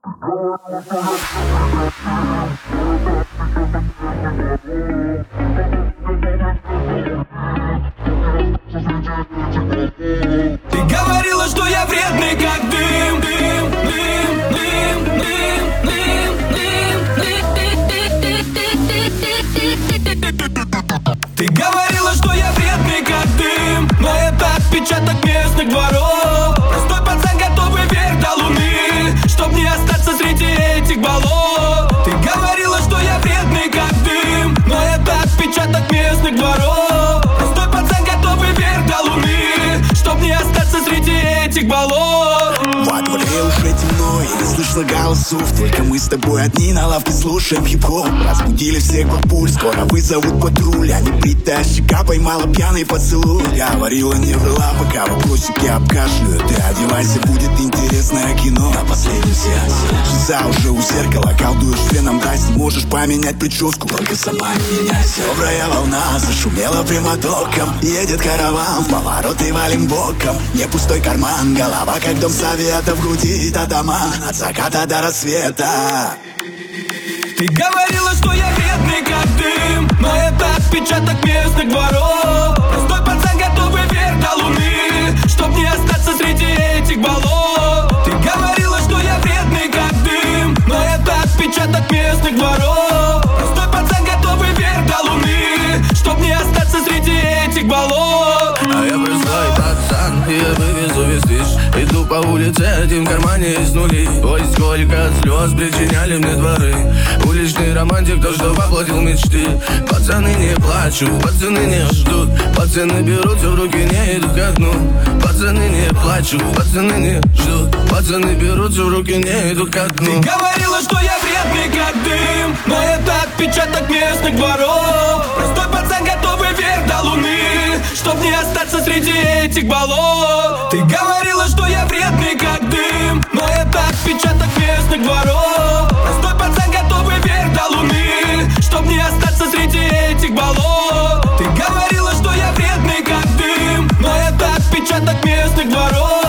Ты говорила, что я вредный, как дым, дым, дым, дым, дым, дым. Ты говорила, что я вредный, как дым, но это отпечаток местных дворов. Простой пацан, готовый вверх до луны, чтоб не остаться среди этих болот. Ты говорила, что я вредный, как дым, но это отпечаток местных дворов. Простой пацан, готовый вверх до луны, чтоб не остаться среди этих болот. Во дворе уже темно и не слышно голосов. Только мы с тобой одни на лавке слушаем хип-хоп. Разбудили всех бабуль, скоро вызовут патруль. А небритая щека поймала пьяный поцелуй. Говорила, не врала, пока вопросики обкашляют. Ты одевайся, будет интересное кино. На последнем сеансе часа уже у зеркала. Колдуешь феном, дай, можешь поменять прическу, только сама не меняйся. Добрая волна зашумела прямотоком. Едет караван, в повороты валим боком. Не пустой карман, голова как дом совета. В груди татаман, от заката до рассвета. Ты говорила, что я вредный, как дым, но это отпечаток местных дворов. Простой пацан, готовый вверх до луны, чтоб не остаться среди этих болот. Ты говорила, что я вредный, как дым, но это отпечаток местных дворов. Простой пацан, готовый вверх до луны, чтоб не остаться среди этих болот. А я простой пацан, и я вывезу весь движ. Иду по улице, один в кармане из нули. Ой, сколько слез причиняли мне дворы. Уличный романтик, то, что воплотил мечты. Пацаны не плачут, пацаны не ждут. Пацаны берут все в руки, не идут ко дну. Пацаны не плачут, пацаны не ждут. Пацаны берут все в руки, не идут ко дну. Ты говорила, что я вредный, как дым, но это отпечаток местных дворов. Простой пацан, готовый вверх до луны, чтоб не остаться среди этих болот. Ты говорила, что я вредный, как дым, но это отпечаток местных дворов. Простой пацан, готовый вверх до луны, чтоб не остаться среди этих болот. Ты говорила, что я вредный, как дым, но это отпечаток местных дворов.